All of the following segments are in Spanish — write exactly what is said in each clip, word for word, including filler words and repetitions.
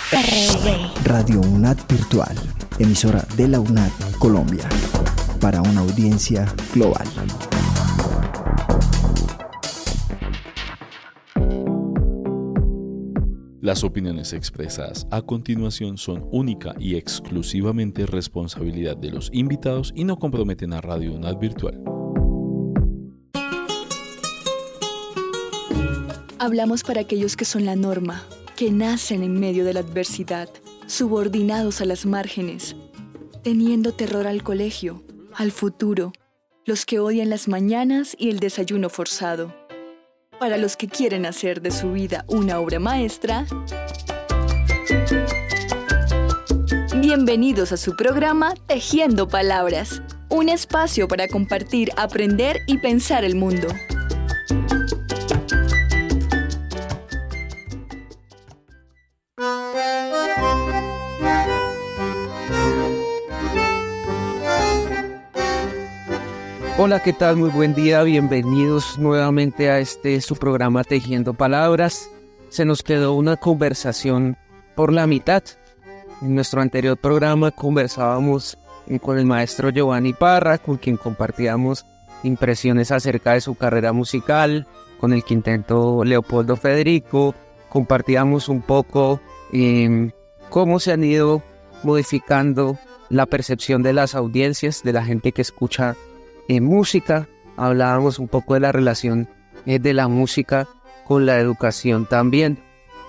R V. Radio UNAD Virtual, emisora de la UNAD Colombia, para una audiencia global. Las opiniones expresadas a continuación son única y exclusivamente responsabilidad de los invitados y no comprometen a Radio UNAD Virtual. Hablamos para aquellos que son la norma, que nacen en medio de la adversidad, subordinados a las márgenes, teniendo terror al colegio, al futuro, los que odian las mañanas y el desayuno forzado. Para los que quieren hacer de su vida una obra maestra, bienvenidos a su programa Tejiendo Palabras, un espacio para compartir, aprender y pensar el mundo. Hola, ¿qué tal? Muy buen día, bienvenidos nuevamente a este su programa Tejiendo Palabras. Se nos quedó una conversación por la mitad. En nuestro anterior programa conversábamos con el maestro Giovanni Parra, con quien compartíamos impresiones acerca de su carrera musical, con el quinteto Leopoldo Federico, compartíamos un poco eh, cómo se han ido modificando la percepción de las audiencias, de la gente que escucha en música. Hablábamos un poco de la relación eh, de la música con la educación también.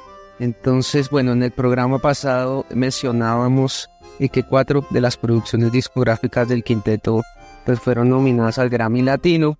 Entonces, bueno, en el programa pasado mencionábamos eh, que cuatro de las producciones discográficas del quinteto pues, fueron nominadas al Grammy Latino.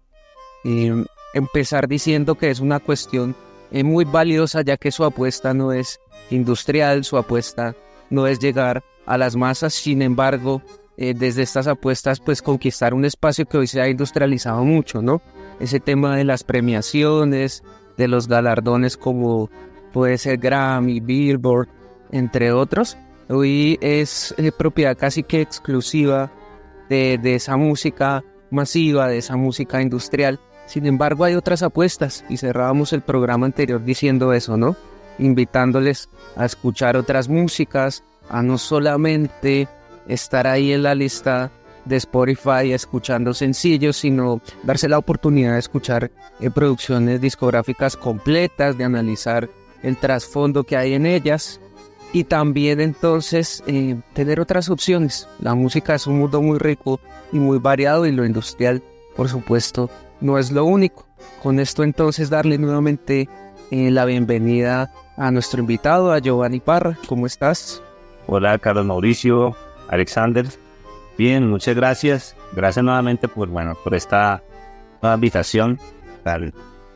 Eh, empezar diciendo que es una cuestión eh, muy valiosa, ya que su apuesta no es industrial, su apuesta no es llegar a las masas. Sin embargo, Eh, desde estas apuestas, pues conquistar un espacio que hoy se ha industrializado mucho, ¿no? Ese tema de las premiaciones, de los galardones como puede ser Grammy, Billboard, entre otros, hoy es eh, propiedad casi que exclusiva de, de esa música masiva, de esa música industrial. Sin embargo, hay otras apuestas y cerrábamos el programa anterior diciendo eso, ¿no? Invitándoles a escuchar otras músicas, a no solamente estar ahí en la lista de Spotify escuchando sencillos, sino darse la oportunidad de escuchar eh, producciones discográficas completas, de analizar el trasfondo que hay en ellas y también entonces eh, tener otras opciones. La música es un mundo muy rico y muy variado y lo industrial, por supuesto, no es lo único. Con esto entonces darle nuevamente eh, la bienvenida a nuestro invitado, a Giovanni Parra. ¿Cómo estás? Hola, Carlos Mauricio, Alexander, bien, muchas gracias. Gracias nuevamente por, bueno, por esta nueva invitación tan,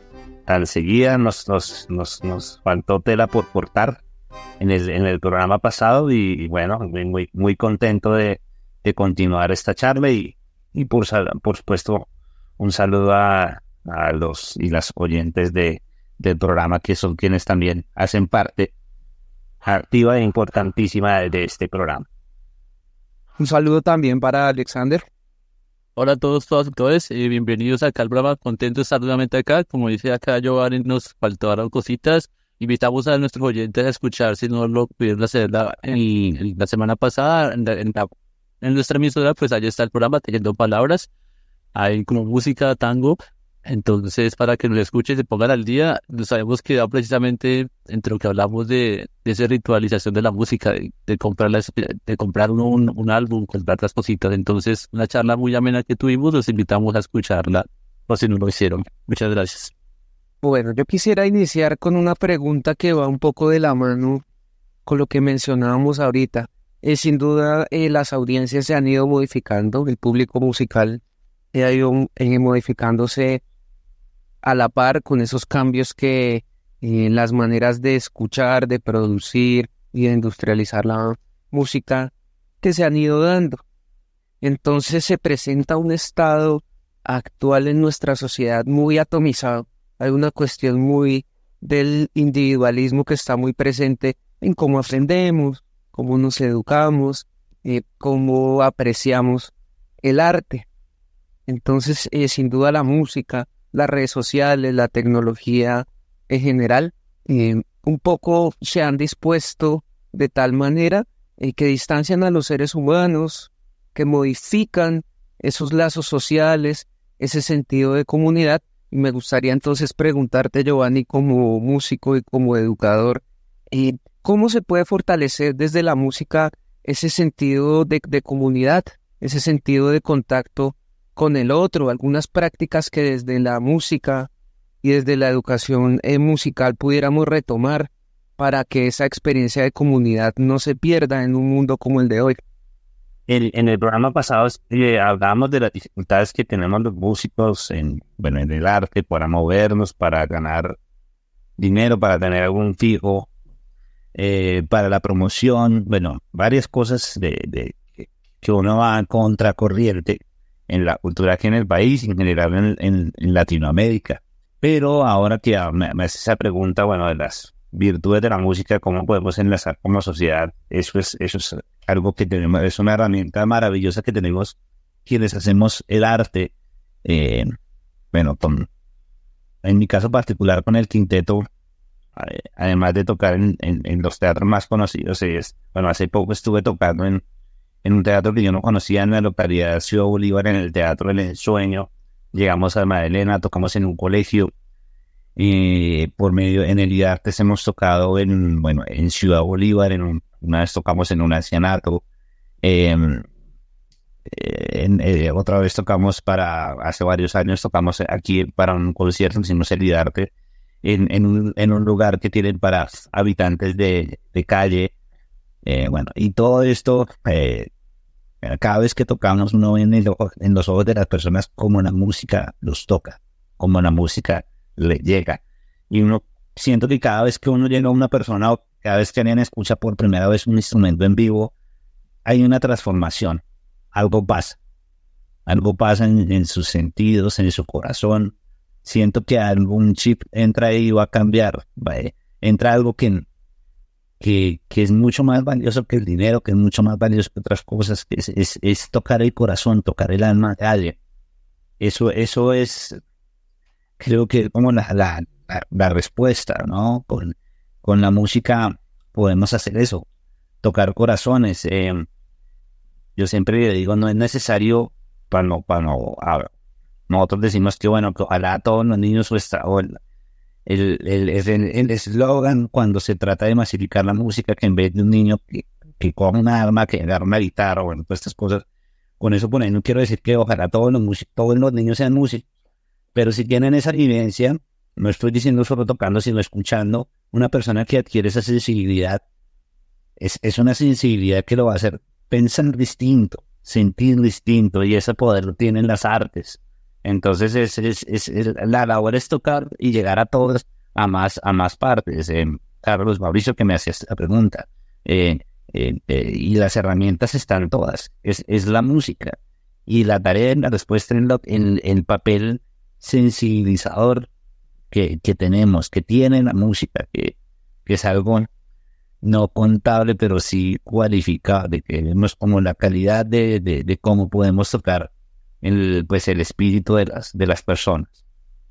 tan seguida. Nos, nos, nos, nos faltó tela por cortar en el, en el programa pasado y, y bueno, muy, muy, muy contento de, de continuar esta charla y, y por, por supuesto un saludo a, a los y las oyentes de, del programa, que son quienes también hacen parte activa e importantísima de, de este programa. Un saludo también para Alexander. Hola a todos, todas y todos, eh, bienvenidos acá al programa, contento de estar nuevamente acá. Como dice acá Giovanni, nos faltaron cositas. Invitamos a nuestros oyentes a escuchar, si no lo pudieron hacer la, en, en la semana pasada, en, la, en, la, en nuestra emisora, pues ahí está el programa, Tejiendo Palabras. Hay como música, tango. Entonces, para que nos escuchen y se pongan al día, nos habíamos quedado precisamente entre lo que hablamos de, de esa ritualización de la música, de, de comprar, las, de comprar un, un, un álbum, comprar las cositas. Entonces, una charla muy amena que tuvimos, los invitamos a escucharla, o si no lo hicieron. Muchas gracias. Bueno, yo quisiera iniciar con una pregunta que va un poco de la mano con lo que mencionábamos ahorita. Eh, sin duda, eh, las audiencias se han ido modificando, el público musical eh, ha ido eh, modificándose a la par con esos cambios que eh, las maneras de escuchar, de producir y de industrializar la música que se han ido dando. Entonces se presenta un estado actual en nuestra sociedad muy atomizado. Hay una cuestión muy del individualismo que está muy presente en cómo aprendemos, cómo nos educamos, eh, cómo apreciamos el arte. Entonces, eh, sin duda la música, las redes sociales, la tecnología en general, eh, un poco se han dispuesto de tal manera eh, que distancian a los seres humanos, que modifican esos lazos sociales, ese sentido de comunidad. Y me gustaría entonces preguntarte, Giovanni, como músico y como educador, eh, ¿cómo se puede fortalecer desde la música ese sentido de, de comunidad, ese sentido de contacto con el otro? Algunas prácticas que desde la música y desde la educación eh, musical pudiéramos retomar para que esa experiencia de comunidad no se pierda en un mundo como el de hoy. El, en el programa pasado eh, hablábamos de las dificultades que tenemos los músicos en, bueno, en el arte para movernos, para ganar dinero, para tener algún fijo, eh, para la promoción, bueno, varias cosas de, de que uno va a contracorriente en la cultura aquí en el país y en general en, en, en Latinoamérica. Pero ahora que me, me hace esa pregunta, bueno, de las virtudes de la música, cómo podemos enlazar como sociedad, eso es, eso es algo que tenemos, es una herramienta maravillosa que tenemos quienes hacemos el arte. Eh, bueno, con, en mi caso particular con el quinteto, eh, además de tocar en, en, en los teatros más conocidos, es, bueno, hace poco estuve tocando en, en un teatro que yo no conocía en la localidad de Ciudad Bolívar, en el Teatro del Ensueño. Llegamos a Magdalena, tocamos en un colegio. Y por medio en el I D Artes hemos tocado en, bueno, en Ciudad Bolívar, en un, una vez tocamos en un ancianato, eh, en, eh, otra vez tocamos para, hace varios años tocamos aquí para un concierto, hicimos el I D Arte en, en, un, en un lugar que tienen para habitantes de, de calle, eh, bueno, y todo esto, eh, cada vez que tocamos uno ve en, el ojo, en los ojos de las personas como la música los toca, como la música le llega, y uno siento que cada vez que uno llega a una persona o cada vez que alguien escucha por primera vez un instrumento en vivo, hay una transformación, algo pasa, algo pasa en, en sus sentidos, en su corazón. Siento que algún chip entra ahí y va a cambiar, va, eh, entra algo que, que, que es mucho más valioso que el dinero, que es mucho más valioso que otras cosas, que es, es, es tocar el corazón, tocar el alma de alguien. Eso, eso es, creo que como la, la, la, la respuesta, ¿no? Con, con la música podemos hacer eso, tocar corazones. Eh, yo siempre le digo, no es necesario para no, para no, a, nosotros decimos que bueno, que ojalá todos los niños o esta, o el el el el eslogan cuando se trata de masificar la música, que en vez de un niño que, que coja una arma, que agarra una guitarra, bueno, todas estas cosas, con eso por ahí no quiero decir que ojalá todos los músicos, todos los niños sean músicos, pero si tienen esa vivencia, no estoy diciendo solo tocando, sino escuchando, una persona que adquiere esa sensibilidad, es, es una sensibilidad que lo va a hacer pensar distinto, sentir distinto, y ese poder lo tienen las artes. Entonces es, es, es, es la labor es tocar y llegar a todos, a más, a más partes. Eh, Carlos, Mauricio, que me hacía esta pregunta, eh, eh, eh, y las herramientas están todas, es, es la música, y la tarea, la respuesta en, lo, en, en el papel sensibilizador que, que tenemos, que tiene la música, que, que es algo no contable, pero sí cualificable, que vemos como la calidad de, de, de cómo podemos tocar el, pues el espíritu de las, de las personas.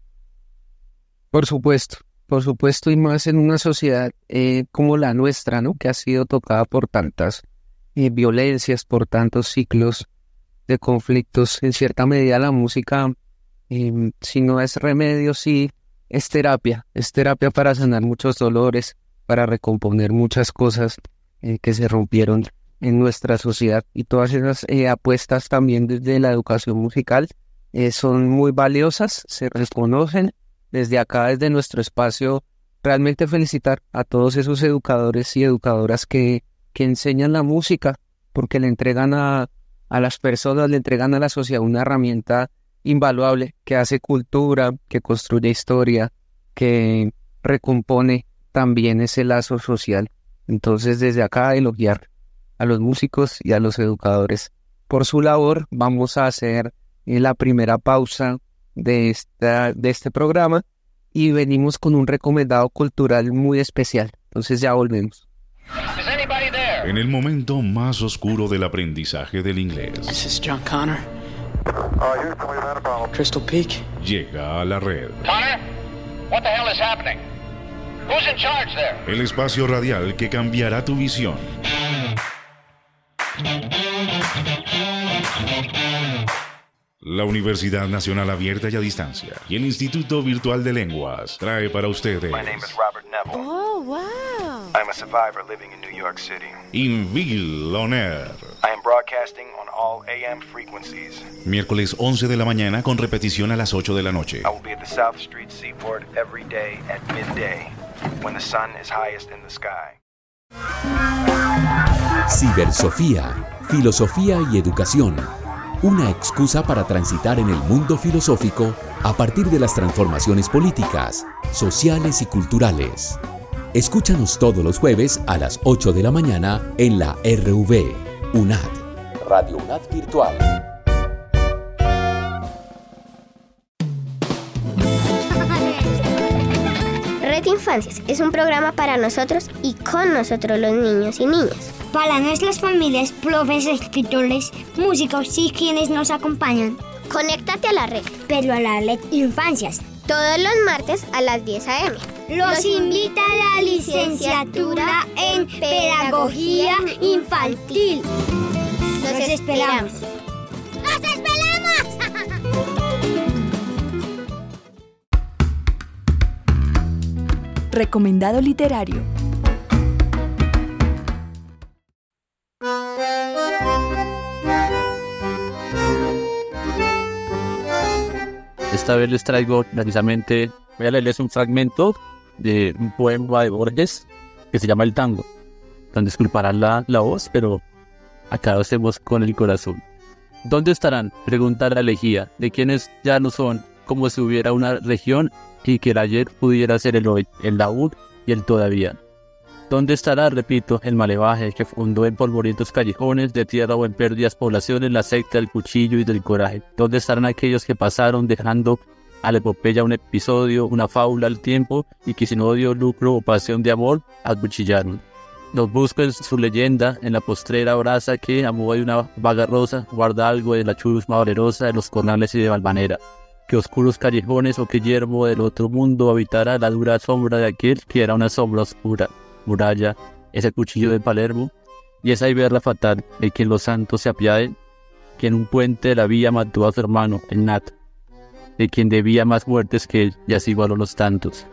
Por supuesto, por supuesto, y más en una sociedad eh, como la nuestra, ¿no? Que ha sido tocada por tantas eh, violencias, por tantos ciclos de conflictos. En cierta medida la música, eh, si no es remedio, sí es terapia, es terapia para sanar muchos dolores, para recomponer muchas cosas eh, que se rompieron en nuestra sociedad, y todas esas eh, apuestas también desde la educación musical eh, son muy valiosas, se reconocen. Desde acá, desde nuestro espacio, realmente felicitar a todos esos educadores y educadoras que, que enseñan la música, porque le entregan a, a las personas, le entregan a la sociedad una herramienta invaluable que hace cultura, que construye historia, que recompone también ese lazo social. Entonces, desde acá, elogiar a los músicos y a los educadores por su labor. Vamos a hacer eh, la primera pausa de, esta, de este programa y venimos con un recomendado cultural muy especial. Entonces ya volvemos. En el momento más oscuro del aprendizaje del inglés, This is John Connor. Crystal Peak. llega a la red Connor, what the hell is happening? Who's in charge there? El espacio radial que cambiará tu visión. La Universidad Nacional Abierta y a Distancia y el Instituto Virtual de Lenguas trae para ustedes My name is Robert Neville. Oh, wow. I'm a survivor living in New York City. Inville On Air. I am broadcasting on all A M frequencies. Miércoles once de la mañana con repetición a las ocho de la noche. I will be at the South Street Seaport every day at midday when the sun is highest in the sky. Cibersofía, filosofía y educación. Una excusa para transitar en el mundo filosófico a partir de las transformaciones políticas, sociales y culturales. Escúchanos todos los jueves a las ocho de la mañana en la R V, UNAD, Radio UNAD Virtual. Red Infancias es un programa para nosotros y con nosotros los niños y niñas. Para nuestras familias, profes, escritores, músicos y quienes nos acompañan. Conéctate a la red. Pero a la Red Infancias. Todos los martes a las diez a eme. Los, los invita a la licenciatura en Pedagogía Infantil. Los, los esperamos. ¡Los esperamos! Recomendado literario. Esta vez les traigo precisamente, voy a leerles un fragmento de un poema de Borges que se llama El Tango. Entonces disculparán la, la voz, pero acá lo hacemos con el corazón. ¿Dónde estarán? Pregunta la elegía, de quienes ya no son, como si hubiera una región y que el ayer pudiera ser el hoy, el aún y el todavía. ¿Dónde estará, repito, el malevaje que fundó en polvorientos callejones de tierra o en pérdidas poblaciones la secta del cuchillo y del coraje? ¿Dónde estarán aquellos que pasaron dejando a la epopeya un episodio, una fábula al tiempo y que sin odio, lucro o pasión de amor acuchillaron? Los busco en su leyenda, en la postrera brasa que, a modo de una vaga rosa, guarda algo de la chusma valerosa de los cornales y de Valvanera. Que oscuros callejones o que yermo del otro mundo habitará la dura sombra de aquel que era una sombra oscura. Muralla, ese cuchillo de Palermo, y esa iberra fatal de quien los santos se apiaden, que en un puente de la vía mató a su hermano, el Nat, de quien debía más muertes que él, y así igualó los tantos.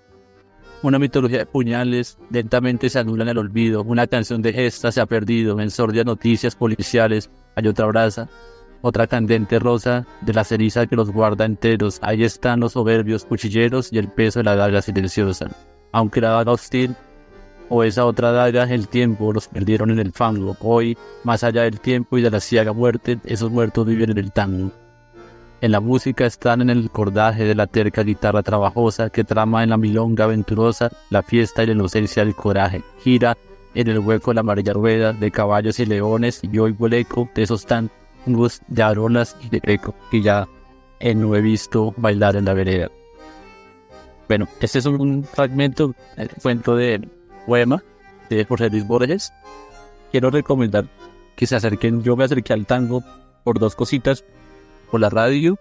Una mitología de puñales lentamente se anula en el olvido, una canción de gestas se ha perdido, en sordias noticias policiales hay otra brasa, otra candente rosa de la ceniza que los guarda enteros, ahí están los soberbios cuchilleros y el peso de la daga silenciosa, aunque la daga hostil o esa otra daga, el tiempo, los perdieron en el fango. Hoy, más allá del tiempo y de la ciega muerte, esos muertos viven en el tango. En la música están en el cordaje de la terca guitarra trabajosa que trama en la milonga aventurosa la fiesta y la inocencia del coraje. Gira en el hueco de la amarilla rueda de caballos y leones y oigo el eco de esos tangos de arolas y de greco que ya eh, no he visto bailar en la vereda. Bueno, este es un fragmento, el cuento de poema de José Luis Borges. Quiero recomendar que se acerquen. Yo me acerqué al tango por dos cositas, por la radio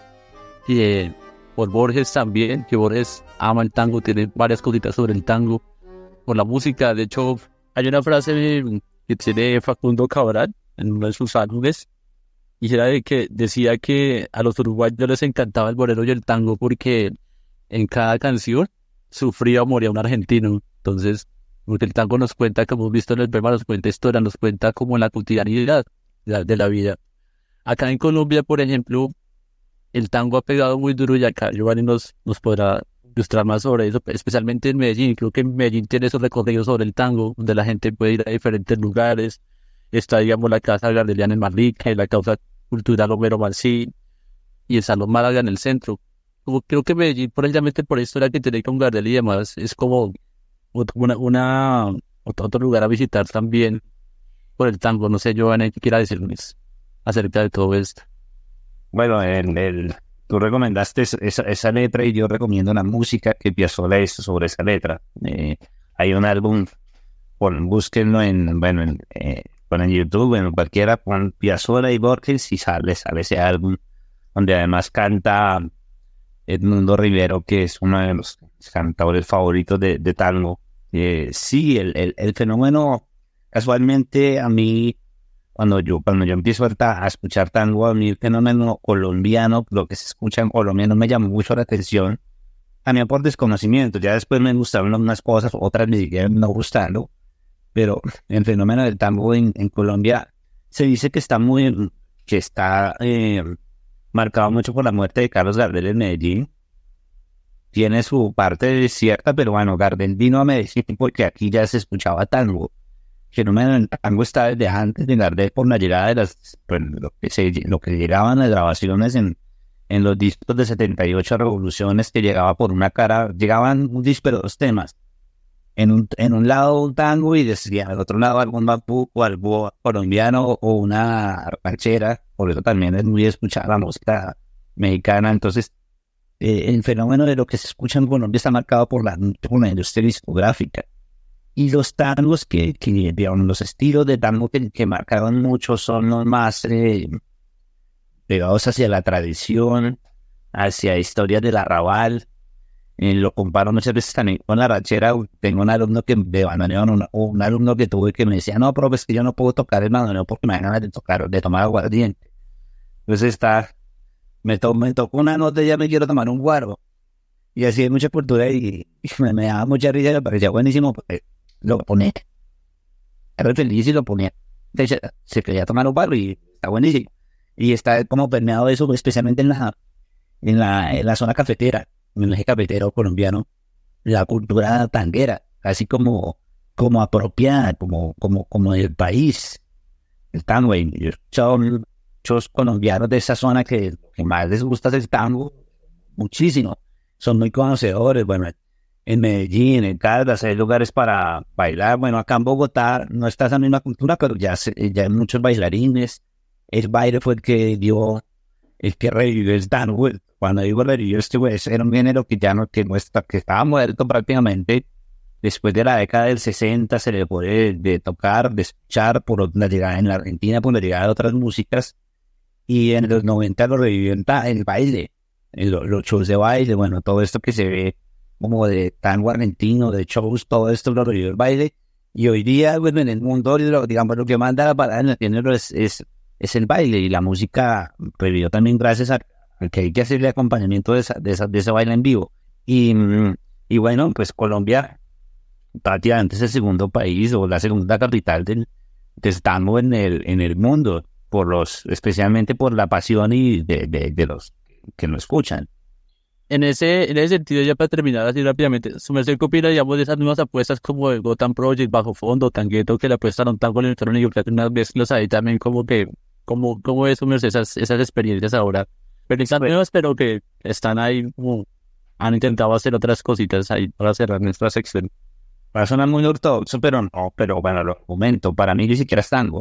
y eh, por Borges también, que Borges ama el tango, tiene varias cositas sobre el tango, por la música. De hecho, hay una frase que tiene Facundo Cabral en uno de sus álbumes y era de que decía que a los uruguayos les encantaba el bolero y el tango porque en cada canción sufría o moría un argentino. Entonces, porque el tango nos cuenta, como hemos visto en el poema, nos cuenta historia, nos cuenta como la cotidianidad de la, de la vida. Acá en Colombia, por ejemplo, el tango ha pegado muy duro y acá Giovanni nos, nos podrá ilustrar más sobre eso, especialmente en Medellín. Creo que Medellín tiene esos recorridos sobre el tango, donde la gente puede ir a diferentes lugares. Está, digamos, la Casa Gardeliana en Manrique, la Causa Cultural Homero Mancín y el Salón Málaga en el centro. Como creo que Medellín, precisamente por esto era que tiene con Gardel y demás, es como una, una otro lugar a visitar también por el tango. No sé, Giovanni, ¿qué quiera decirles acerca de todo esto? Bueno, el, el, tú recomendaste esa, esa letra y yo recomiendo la música que Piazzolla hizo sobre esa letra. Eh, hay un álbum, pon, búsquenlo en, bueno, en, eh, en YouTube, en cualquiera, pon Piazzolla y Borges y sale, sale ese álbum, donde además canta Edmundo Rivero, que es uno de los cantadores favoritos de, de tango. Eh, sí, el, el, el fenómeno, casualmente a mí, cuando yo, cuando yo empiezo a, a escuchar tango, a mí el fenómeno colombiano, lo que se escucha en Colombia, no me llamó mucho la atención, también por desconocimiento. Ya después me gustaron unas cosas, otras me siguieron no gustando, pero el fenómeno del tango en, en Colombia se dice que está muy, que está eh, marcado mucho por la muerte de Carlos Gardel en Medellín. Tiene su parte cierta, pero bueno, Gardel vino a Medellín porque aquí ya se escuchaba tango. El fenómeno del tango está desde antes de Gardel, por la llegada de las, pues, lo que se, lo que llegaban las grabaciones en, en los discos de setenta y ocho Revoluciones, que llegaba por una cara, llegaban un disco de dos temas. En un, en un lado un tango y decía, al otro lado algún bambuco, algo colombiano o una ranchera. Por eso también es muy escuchada la música mexicana. Entonces, eh, el fenómeno de lo que se escucha en Colombia está marcado por la, por la industria discográfica. Y los tangos que, que digamos, los estilos de tango que, que marcaron mucho son los más eh, pegados hacia la tradición, hacia historias del arrabal. Eh, lo comparo muchas veces también con la ranchera. Tengo un alumno que de bandoneón, un, un alumno que tuve que me decía, no, profe, es que yo no puedo tocar el bandoneón porque me dan ganas de tocar, de tomar aguardiente. Entonces está, me, to, me tocó una nota y ya me quiero tomar un guaro. Y así hay mucha cultura y, y me, me daba mucha risa, me parecía buenísimo porque lo ponía. Era feliz y lo ponía. Entonces, se quería tomar un guaro y está buenísimo. Y está como permeado eso, especialmente en la, en la, en la zona cafetera. En el eje cafetero colombiano, la cultura tanguera, así como, como apropiada, como, como, como del país, el tango. Y yo he escuchado muchos colombianos de esa zona que lo que más les gusta es el tango, muchísimo. Son muy conocedores. Bueno, en Medellín, en Caldas, hay lugares para bailar. Bueno, acá en Bogotá no está esa misma cultura, pero ya, se, ya hay muchos bailarines. El baile fue el que dio, el que revivió el tango. Cuando digo revivió, este pues, era un género que ya no, que muestra, que estaba muerto prácticamente. Después de la década del sesenta se le dejó de, de tocar, de escuchar por la llegada en la Argentina, por la llegada de otras músicas. Y en los noventa lo revivió en el baile, en lo, los shows de baile, bueno, todo esto que se ve como de tango argentino, de shows, todo esto lo revivió el baile. Y hoy día, bueno, en el mundo, digamos, lo que manda la parada en el género es, es, es el baile. Y la música revivió también gracias a que hay que hacerle acompañamiento de, esa, de, esa, de ese baile en vivo. Y, y bueno, pues Colombia prácticamente es el segundo país o la segunda capital del, del tango en el, en el mundo, por los, especialmente por la pasión y de, de, de los que lo escuchan. En ese, en ese sentido, ya para terminar así rápidamente, ¿su merced qué opina, digamos, de esas nuevas apuestas como el Gotham Project, Bajo Fondo, Tangueto, que le apuestan a un tango electrónico, que unas mezclas ahí también, como que, como, ¿cómo es su merced esas, esas experiencias ahora? Pero están nuevas, pero que están ahí, como, han intentado hacer otras cositas ahí para cerrar nuestra sección. Va a sonar muy ortodoxo, pero no, pero bueno, lo comento, para mí ni siquiera es tango.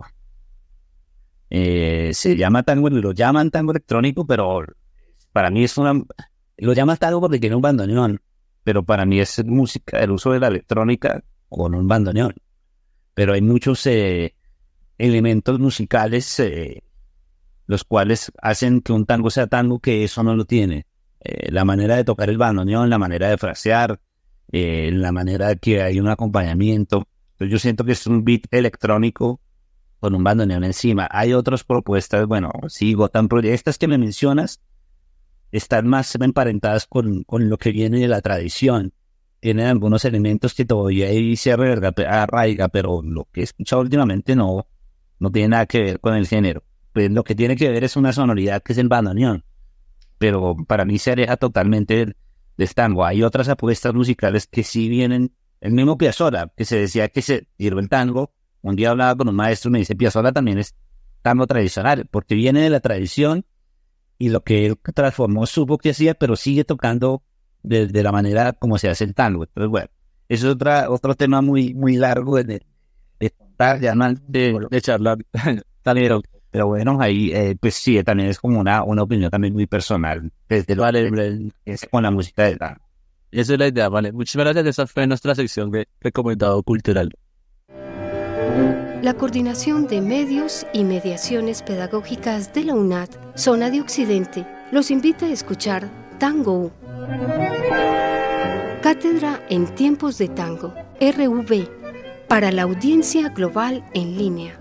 Eh, se llama tango, lo llaman tango electrónico, pero para mí es una, lo llaman tango porque tiene un bandoneón, pero para mí es música, el uso de la electrónica con un bandoneón. Pero hay muchos eh, elementos musicales, eh, los cuales hacen que un tango sea tango, que eso no lo tiene. Eh, la manera de tocar el bandoneón, la manera de frasear, eh, la manera de que hay un acompañamiento. Entonces yo siento que es un beat electrónico con un bandoneón encima. Hay otras propuestas, bueno, sí, Gotham Project, estas que me mencionas, están más emparentadas con, con lo que viene de la tradición. Tienen algunos elementos que todavía ahí se arraiga, pero lo que he escuchado últimamente no, no tiene nada que ver con el género. Pues lo que tiene que ver es una sonoridad que es el bandoneón, pero para mí se aleja totalmente del tango. Hay otras apuestas musicales que sí vienen, el mismo Piazzolla, que se decía que se tiró el tango. Un día hablaba con un maestro y me dice, Piazzolla también es tango tradicional, porque viene de la tradición y lo que él transformó supo que hacía, pero sigue tocando de, de la manera como se hace el tango. Entonces, bueno, eso es otra, otro tema muy, muy largo de, de contar, ya no de, de charlar. Pero, pero bueno, ahí eh, pues sí, también es como una, una opinión también muy personal, desde lo vale, que es con la música de tango. Esa es la idea, vale. Muchas gracias. Esa fue nuestra sección de recomendado cultural. La Coordinación de Medios y Mediaciones Pedagógicas de la UNAD, Zona de Occidente, los invita a escuchar Tango. Cátedra en tiempos de tango, R V, para la audiencia global en línea.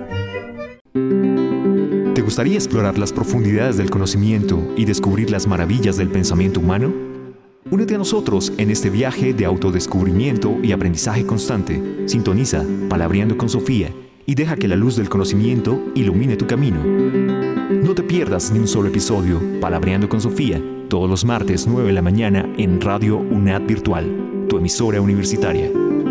¿Te gustaría explorar las profundidades del conocimiento y descubrir las maravillas del pensamiento humano? Únete a nosotros en este viaje de autodescubrimiento y aprendizaje constante. Sintoniza Palabreando con Sofía y deja que la luz del conocimiento ilumine tu camino. No te pierdas ni un solo episodio. Palabreando con Sofía, todos los martes nueve de la mañana en Radio UNAD Virtual, tu emisora universitaria.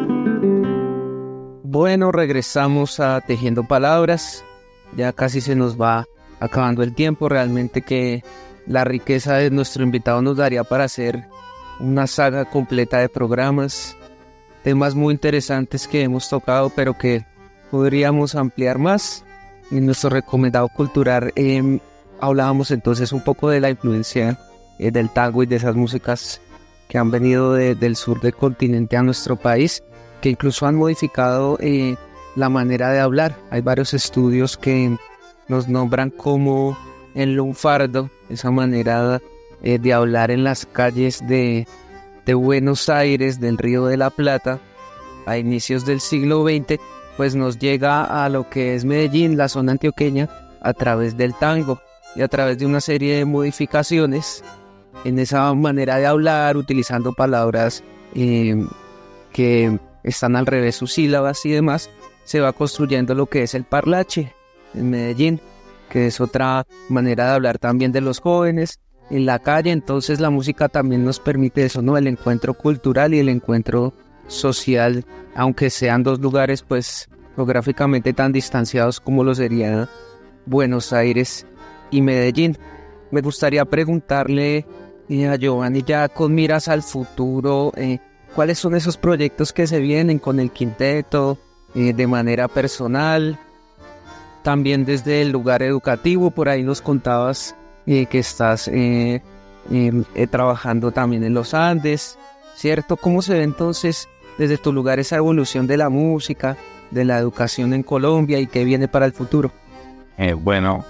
Bueno, regresamos a Tejiendo Palabras. Ya casi se nos va acabando el tiempo. Realmente que la riqueza de nuestro invitado nos daría para hacer una saga completa de programas, temas muy interesantes que hemos tocado, pero que podríamos ampliar más. En nuestro recomendado cultural eh, hablábamos entonces un poco de la influencia eh, del tango y de esas músicas que han venido de, del sur del continente a nuestro país, que incluso han modificado eh, la manera de hablar. Hay varios estudios que nos nombran como el lunfardo, esa manera eh, de hablar en las calles de, de Buenos Aires, del Río de la Plata, a inicios del siglo veinte, pues nos llega a lo que es Medellín, la zona antioqueña, a través del tango y a través de una serie de modificaciones en esa manera de hablar, utilizando palabras eh, que están al revés, sus sílabas y demás. Se va construyendo lo que es el parlache en Medellín, que es otra manera de hablar también de los jóvenes en la calle. Entonces la música también nos permite eso, ¿no? El encuentro cultural y el encuentro social, aunque sean dos lugares pues geográficamente tan distanciados como lo sería Buenos Aires y Medellín. Me gustaría preguntarle eh, a Giovanni, ya con miras al futuro, eh, ¿cuáles son esos proyectos que se vienen con el quinteto? Eh, de manera personal, también desde el lugar educativo. Por ahí nos contabas eh, que estás eh, eh, eh, trabajando también en los Andes, ¿cierto? ¿Cómo se ve entonces desde tu lugar esa evolución de la música, de la educación en Colombia y qué viene para el futuro? Eh, bueno,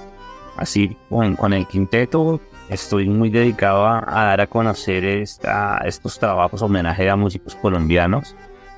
así con, con el quinteto estoy muy dedicado a, a dar a conocer esta, estos trabajos, homenaje a músicos colombianos.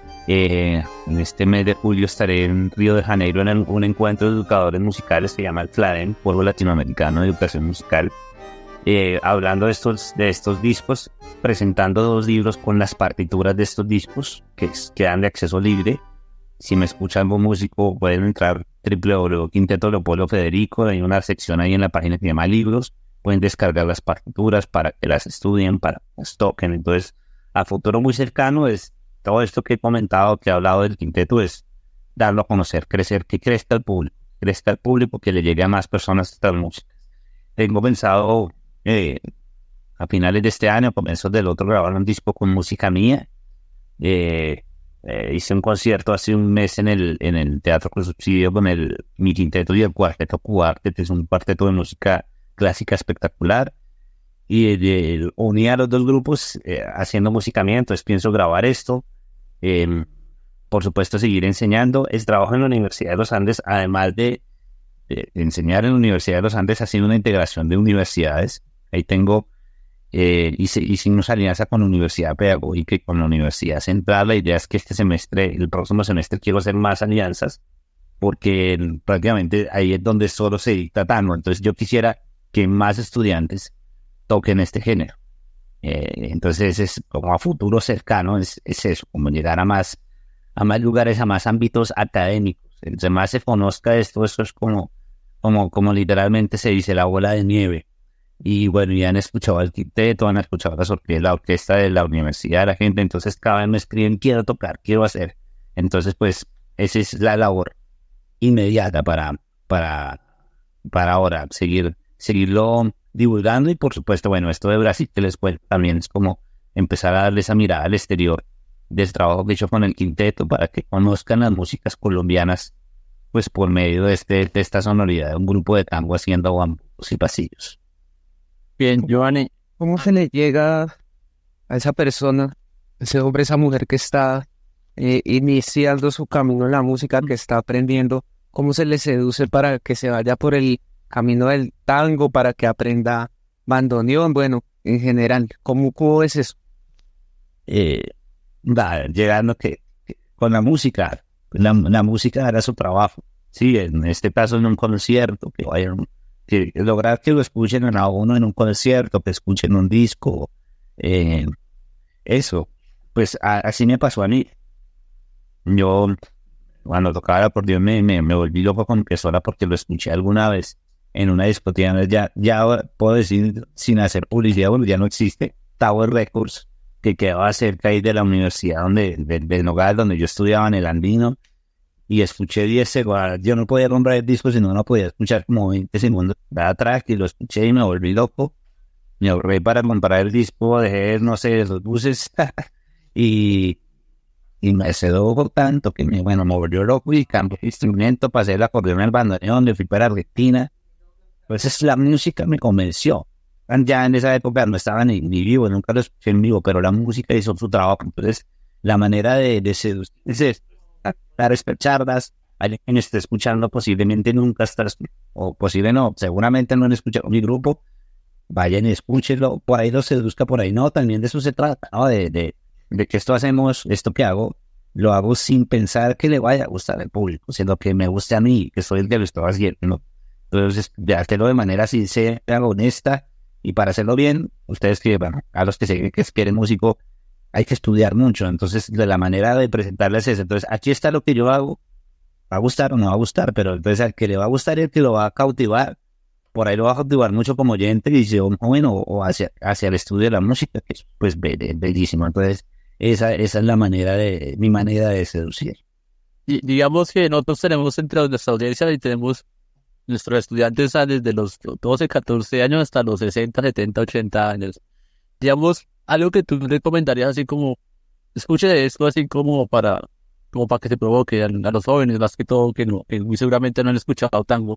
Eh, en este mes de julio estaré en Río de Janeiro en el, un encuentro de educadores musicales que se llama el FLADEN, Foro Latinoamericano de Educación Musical, eh, hablando de estos, de estos discos, presentando dos libros con las partituras de estos discos que es, quedan de acceso libre. Si me escuchan como músico pueden entrar a doble u doble u doble u punto quinteto Leopoldo Federico, hay una sección ahí en la página que se llama libros, pueden descargar las partituras para que las estudien, para que las toquen. Entonces a futuro muy cercano es todo esto que he comentado, que he hablado del quinteto, es darlo a conocer, crecer, que crezca el público, crezca el público, que le llegue a más personas estas músicas. Tengo pensado eh, a finales de este año, a comienzos del otro, grabar un disco con música mía. Eh, eh, hice un concierto hace un mes en el, en el Teatro Cruz Subsidio con el, mi quinteto y el cuarteto Cuarte, que es un cuarteto de música clásica espectacular. Y eh, uní a los dos grupos eh, haciendo música mía, entonces pienso grabar esto. Eh, por supuesto, seguir enseñando. Es trabajo en la Universidad de los Andes, además de eh, enseñar en la Universidad de los Andes, haciendo una integración de universidades. Ahí tengo, eh, hice, hice una alianza con la Universidad Pedagógica y con la Universidad Central. La idea es que este semestre, el próximo semestre, quiero hacer más alianzas, porque prácticamente ahí es donde solo se dicta tango. Entonces yo quisiera que más estudiantes toquen este género. Eh, entonces es como a futuro cercano, es, es eso, como llegar a más, a más lugares, a más ámbitos académicos. Entre más se conozca esto, esto es como, como, como literalmente se dice la bola de nieve. Y bueno, ya han escuchado el quinteto, han escuchado la orquesta, la orquesta de la universidad, la gente, entonces cada vez me escriben, quiero tocar, quiero hacer. Entonces pues esa es la labor inmediata para, para, para ahora, seguir, seguirlo divulgando. Y por supuesto, bueno, esto de Brasil que les cuento también es como empezar a darle esa mirada al exterior del trabajo que he hecho con el quinteto para que conozcan las músicas colombianas, pues por medio de, este, de esta sonoridad de un grupo de tango haciendo bambús y pasillos. Bien, Giovanni, ¿cómo se le llega a esa persona, ese hombre, esa mujer que está eh, iniciando su camino en la música, que está aprendiendo, cómo se le seduce para que se vaya por el camino del tango, para que aprenda bandoneón? Bueno, en general. ¿Cómo, cómo es eso? Eh, va, llegando que, que con la música, la, la música era su trabajo. Sí, en este caso en un concierto, que vayan, que lograr que lo escuchen a uno en un concierto, que escuchen un disco, eh, eso, pues a, así me pasó a mí. Yo, cuando tocaba el acordeón, me, me, me volví loco con Piazzolla porque lo escuché alguna vez en una discoteca. Ya, ya puedo decir, sin hacer publicidad, bueno, ya no existe, Tower Records, que quedaba cerca ahí de la universidad donde, de, de Nogales, donde yo estudiaba en el Andino, y escuché diez segundos. Yo no podía comprar el disco, sino no podía escuchar como veinte segundos cada track, y lo escuché y me volví loco. Me ahorré para comprar el disco, dejé, no sé, los buses, y, y me sedujo tanto que me, bueno, me volvió loco y cambié de instrumento, pasé el acordeón al bandoneón, me fui para Argentina. Entonces la música me convenció. Ya en esa época no estaba ni, ni vivo, nunca lo escuché en vivo, pero la música hizo su trabajo. Entonces la manera de, de seducir es dar charlas. Alguien que esté escuchando posiblemente nunca estás, o posible no, seguramente no han escuchado mi grupo. Vayan y escúchenlo, por ahí lo seduzca, por ahí no, también de eso se trata, ¿no? De, de, de que esto hacemos, esto que hago, lo hago sin pensar que le vaya a gustar al público, sino que me guste a mí, que soy el que lo estoy haciendo, ¿no? Entonces, de hacerlo de manera sincera, honesta, y para hacerlo bien, ustedes que, bueno, a los que se que quieren músico, hay que estudiar mucho. Entonces, de la manera de presentarles es, entonces, aquí está lo que yo hago, va a gustar o no va a gustar, pero entonces al que le va a gustar y el que lo va a cautivar, por ahí lo va a cautivar mucho como oyente y dice, oh, bueno, o hacia, hacia el estudio de la música, que es pues be- be- bellísimo. Entonces, esa, esa es la manera de, mi manera de seducir. Y digamos que nosotros tenemos entre nuestra audiencia y tenemos nuestros estudiantes desde los doce, catorce años hasta los sesenta, setenta, ochenta años. Digamos, algo que tú recomendarías así como, escuche esto así como para, como para que se provoque a, a los jóvenes, más que todo, que, no, que muy seguramente no han escuchado tango.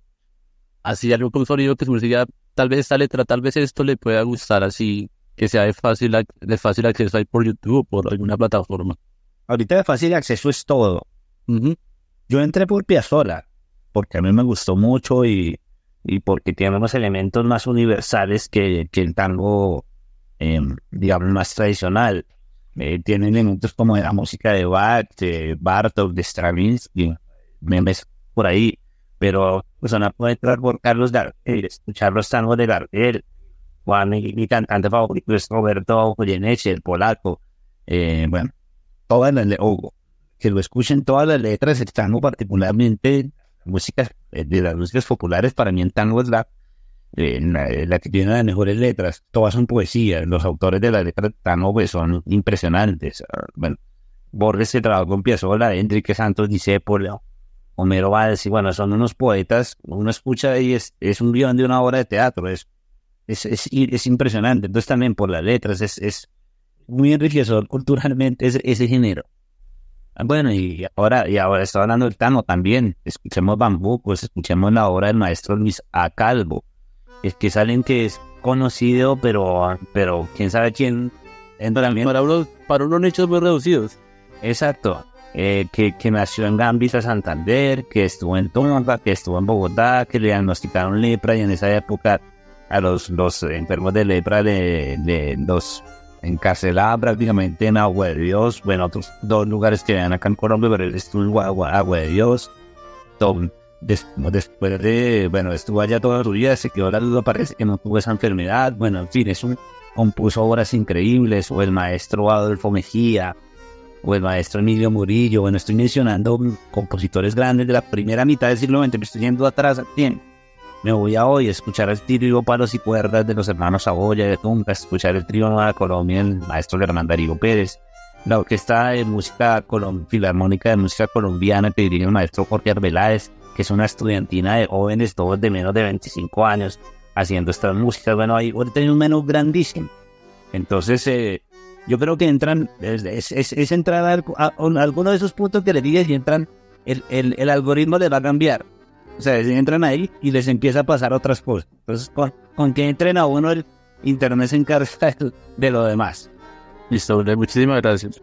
Así algo con sonido que su música, tal vez esta letra, tal vez esto le pueda gustar, así que sea de fácil, de fácil acceso ahí por YouTube o por alguna plataforma. Ahorita de fácil acceso es todo. Uh-huh. Yo entré por Piazzolla, porque a mí me gustó mucho y, y porque tiene unos elementos más universales que, que el tango, eh, digamos, más tradicional. Eh, tiene elementos como de la música de Bach, de Bartók, de Stravinsky, me ves por ahí. Pero pues una puede entrar por Carlos Gardel, escuchar los tangos de Gardel. Juan, mi, mi cantante favorito es Roberto Goyeneche, el polaco. Eh, bueno, todas las le- oh, que lo escuchen todas las letras, el tango particularmente, música, eh, de las músicas populares, para mí el tango es la, eh, la, la que tiene las mejores letras. Todas son poesía, los autores de las letras de tango pues, son impresionantes. Uh, bueno, Borges se trabajó con Piazzolla, Enrique Santos Discépolo, Homero Valls, y bueno, son unos poetas, uno escucha y es, es un guión de una obra de teatro, es, es, es, es impresionante. Entonces también por las letras, es, es muy enriquecedor culturalmente ese, ese género. Bueno, y ahora, y ahora está hablando del tango también, escuchemos Bambucos, escuchemos la obra del maestro Luis A. Calvo, es que es alguien que es conocido, pero, pero quién sabe quién. Para, para, unos, para unos nichos muy reducidos. Exacto. Eh, que, que nació en Gambita, Santander, que estuvo en Tonga, que estuvo en Bogotá, que le diagnosticaron lepra, y en esa época a los, los enfermos de lepra le, le, los encarcelaba prácticamente en Agua de Dios, bueno, otros dos lugares que vean acá en Colombia, pero él estuvo en Agua, Agua de Dios. Tom, des, después de, bueno, estuvo allá toda su vida, se quedó la duda, parece que no tuvo esa enfermedad. Bueno, en fin, es un, compuso obras increíbles, o el maestro Adolfo Mejía, o el maestro Emilio Murillo. Bueno, estoy mencionando compositores grandes de la primera mitad del siglo veinte, me estoy yendo atrás al tiempo. Me voy a hoy a escuchar el trío Palos y Cuerdas de los hermanos Saboya de Tunca, escuchar el trío Nueva Colombia del maestro Germán Darío Pérez, la orquesta de música colom- filarmónica de música colombiana que dirige el maestro Jorge Arbeláez, que es una estudiantina de jóvenes, todos de menos de veinticinco años, haciendo estas músicas. Bueno, ahí ahorita hay un menú grandísimo. Entonces, eh, yo creo que entran, es, es, es, es entrar a, a, a alguno de esos puntos que les dije, y entran, el, el, el algoritmo les va a cambiar. O sea, entran ahí y les empieza a pasar otras cosas. Entonces, con, con que entren a uno, el internet se encarga de, de lo demás. Listo, muchísimas gracias.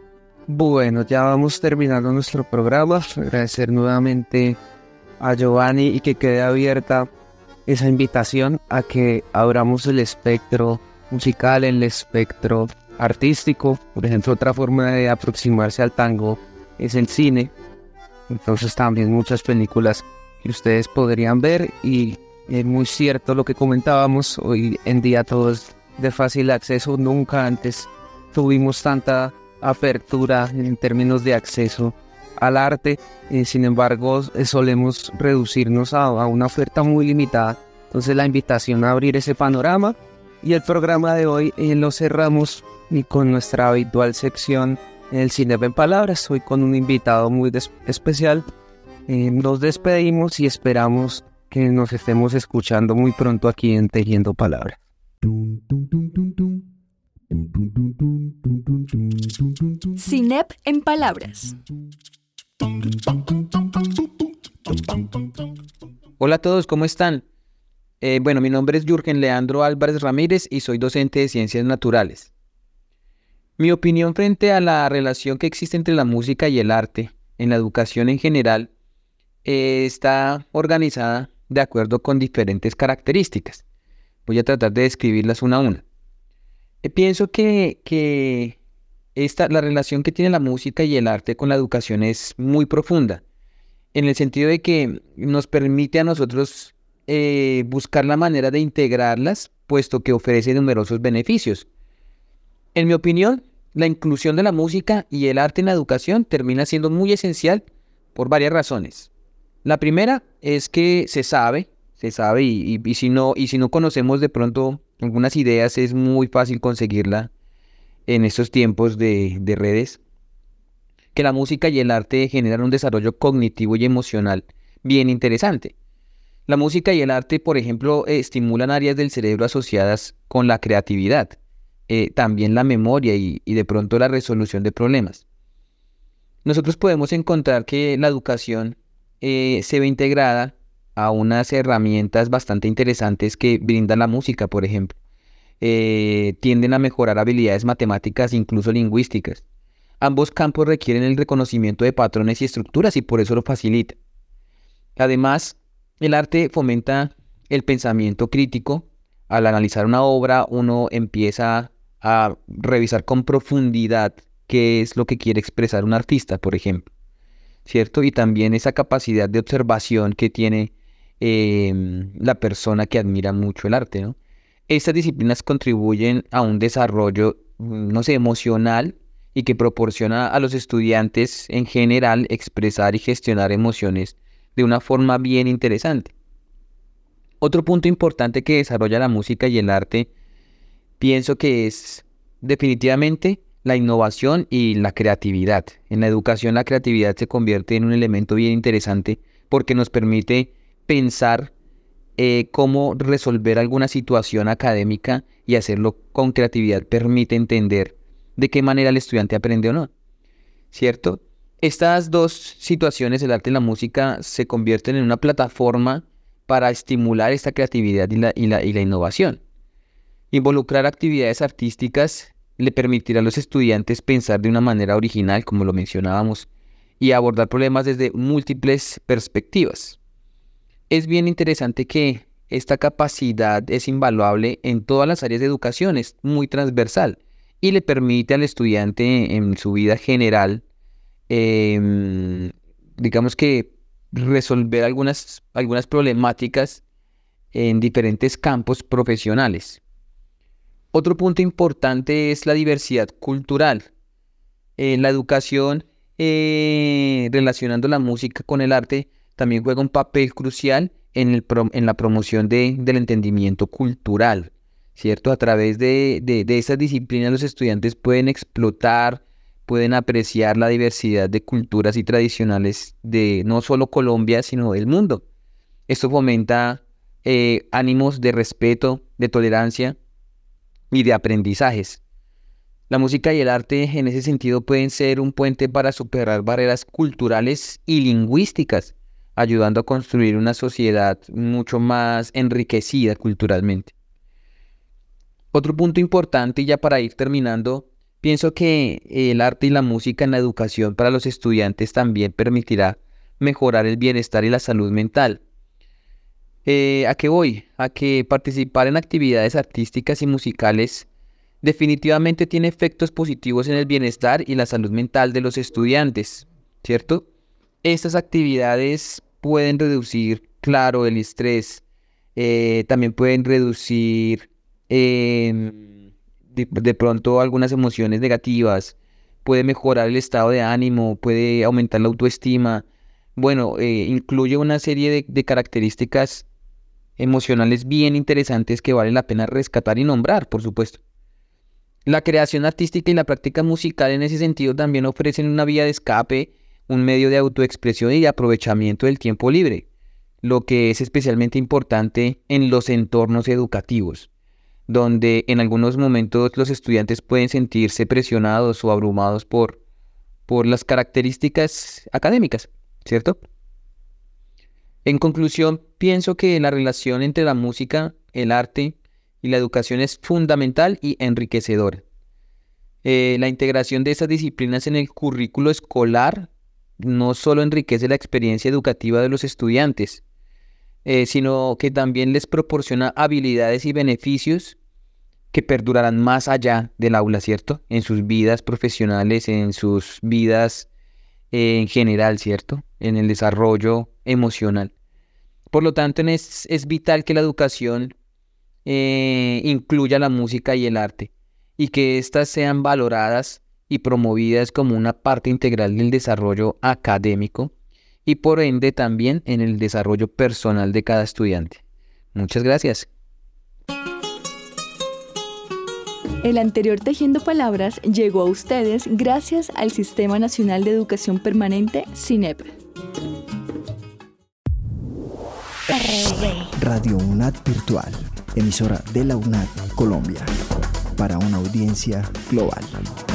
Bueno, ya vamos terminando nuestro programa. Agradecer nuevamente a Giovanni y que quede abierta esa invitación a que abramos el espectro musical, en el espectro artístico. Por ejemplo, otra forma de aproximarse al tango es el cine. Entonces también muchas películas que ustedes podrían ver, y es muy cierto lo que comentábamos, hoy en día todo es de fácil acceso. Nunca antes tuvimos tanta apertura en términos de acceso al arte, eh, sin embargo eh, solemos reducirnos a, a una oferta muy limitada. Entonces la invitación a abrir ese panorama, y el programa de hoy eh, lo cerramos y con nuestra habitual sección El Cine en Palabras, hoy con un invitado muy des- especial. Eh, nos despedimos y esperamos que nos estemos escuchando muy pronto aquí en Tejiendo Palabras. Cinep en Palabras. Hola a todos, ¿cómo están? Eh, bueno, mi nombre es Jürgen Leandro Álvarez Ramírez y soy docente de Ciencias Naturales. Mi opinión frente a la relación que existe entre la música y el arte en la educación en general eh, está organizada de acuerdo con diferentes características. Voy a tratar de describirlas una a una. Eh, pienso que, que esta, la relación que tiene la música y el arte con la educación es muy profunda, en el sentido de que nos permite a nosotros eh, buscar la manera de integrarlas, puesto que ofrece numerosos beneficios. En mi opinión, la inclusión de la música y el arte en la educación termina siendo muy esencial por varias razones. La primera es que se sabe, se sabe y, y, y, si no, y si no conocemos de pronto algunas ideas, es muy fácil conseguirla en estos tiempos de, de redes, que la música y el arte generan un desarrollo cognitivo y emocional bien interesante. La música y el arte, por ejemplo, eh, estimulan áreas del cerebro asociadas con la creatividad, eh, también la memoria y, y de pronto la resolución de problemas. Nosotros podemos encontrar que la educación eh, se ve integrada a unas herramientas bastante interesantes que brinda la música, por ejemplo. Eh, tienden a mejorar habilidades matemáticas, incluso lingüísticas. Ambos campos requieren el reconocimiento de patrones y estructuras y por eso lo facilita. Además, el arte fomenta el pensamiento crítico. Al analizar una obra, uno empieza a revisar con profundidad qué es lo que quiere expresar un artista, por ejemplo, ¿cierto? Y también esa capacidad de observación que tiene eh, la persona que admira mucho el arte, ¿no? Estas disciplinas contribuyen a un desarrollo, no sé, emocional, y que proporciona a los estudiantes en general expresar y gestionar emociones de una forma bien interesante. Otro punto importante que desarrolla la música y el arte, pienso que es definitivamente la innovación y la creatividad. En la educación la creatividad se convierte en un elemento bien interesante porque nos permite pensar eh, cómo resolver alguna situación académica, y hacerlo con creatividad permite entender de qué manera el estudiante aprende o no, ¿cierto? Estas dos situaciones, el arte y la música, se convierten en una plataforma para estimular esta creatividad y la, y la, y la innovación. Involucrar actividades artísticas le permitirá a los estudiantes pensar de una manera original, como lo mencionábamos, y abordar problemas desde múltiples perspectivas. Es bien interesante que esta capacidad es invaluable en todas las áreas de educación, es muy transversal y le permite al estudiante en su vida general, eh, digamos que resolver algunas, algunas problemáticas en diferentes campos profesionales. Otro punto importante es la diversidad cultural. Eh, la educación, eh, relacionando la música con el arte, también juega un papel crucial en, el pro, en la promoción de, del entendimiento cultural, ¿cierto? A través de, de, de esas disciplinas los estudiantes pueden explotar, pueden apreciar la diversidad de culturas y tradicionales de no solo Colombia, sino del mundo. Esto fomenta eh, ánimos de respeto, de tolerancia y de aprendizajes. La música y el arte en ese sentido pueden ser un puente para superar barreras culturales y lingüísticas, ayudando a construir una sociedad mucho más enriquecida culturalmente. Otro punto importante, y ya para ir terminando, pienso que el arte y la música en la educación para los estudiantes también permitirá mejorar el bienestar y la salud mental. Eh, ¿A qué voy? A que participar en actividades artísticas y musicales definitivamente tiene efectos positivos en el bienestar y la salud mental de los estudiantes, ¿cierto? Estas actividades pueden reducir, claro, el estrés, eh, también pueden reducir eh, de, de pronto algunas emociones negativas, puede mejorar el estado de ánimo, puede aumentar la autoestima. Bueno, eh, incluye una serie de, de características emocionales bien interesantes que vale la pena rescatar y nombrar, por supuesto. La creación artística y la práctica musical en ese sentido también ofrecen una vía de escape, un medio de autoexpresión y de aprovechamiento del tiempo libre, lo que es especialmente importante en los entornos educativos, donde en algunos momentos los estudiantes pueden sentirse presionados o abrumados por, por las características académicas, ¿cierto? En conclusión, pienso que la relación entre la música, el arte y la educación es fundamental y enriquecedora. Eh, la integración de estas disciplinas en el currículo escolar no solo enriquece la experiencia educativa de los estudiantes, eh, sino que también les proporciona habilidades y beneficios que perdurarán más allá del aula, ¿cierto? En sus vidas profesionales, en sus vidas eh, en general, ¿cierto? En el desarrollo emocional. Por lo tanto, es, es vital que la educación eh, incluya la música y el arte, y que éstas sean valoradas y promovidas como una parte integral del desarrollo académico y por ende también en el desarrollo personal de cada estudiante. Muchas gracias. El anterior Tejiendo Palabras llegó a ustedes gracias al Sistema Nacional de Educación Permanente, SINEP. Radio UNAD Virtual, emisora de la UNAD Colombia, para una audiencia global.